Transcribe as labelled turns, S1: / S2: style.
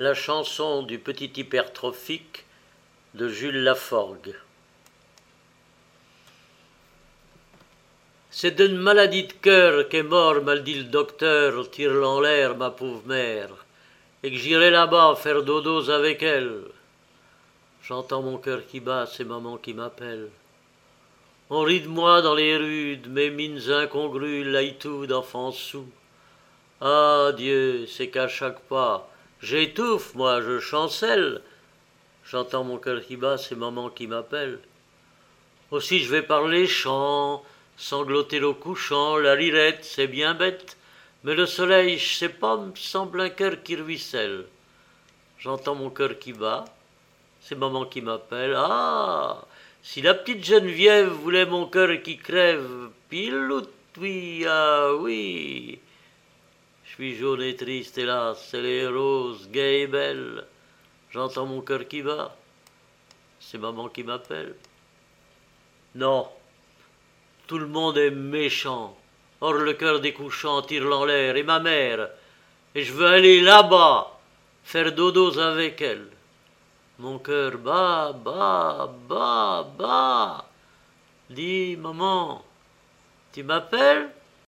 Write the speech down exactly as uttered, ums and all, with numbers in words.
S1: La chanson du petit hypertrophique de Jules Laforgue. C'est d'une maladie de cœur qu'est mort, m'a dit le docteur, tire-la en l'air, ma pauvre mère, et que j'irai là-bas faire dodos avec elle. J'entends mon cœur qui bat, c'est maman qui m'appelle. On rit de moi dans les rues, de mes mines incongrues, laïtou d'enfants sous. Ah Dieu, c'est qu'à chaque pas, j'étouffe, moi, je chancelle. J'entends mon cœur qui bat, c'est maman qui m'appelle. Aussi je vais par les champs, sangloter au couchant, la rirette, c'est bien bête, mais le soleil, je sais pas, me semble un cœur qui ruisselle. J'entends mon cœur qui bat, c'est maman qui m'appelle. Ah, si la petite Geneviève voulait mon cœur qui crève, piloute, oui, ah oui. Je suis jaune et triste, hélas, elle est rose, gaie et belle. J'entends mon cœur qui bat, c'est maman qui m'appelle. Non, tout le monde est méchant. Or le cœur des couchants tire en l'air, et ma mère, et je veux aller là-bas, faire dodos avec elle. Mon cœur bat, bat, bat, bat. Dis, maman, tu m'appelles?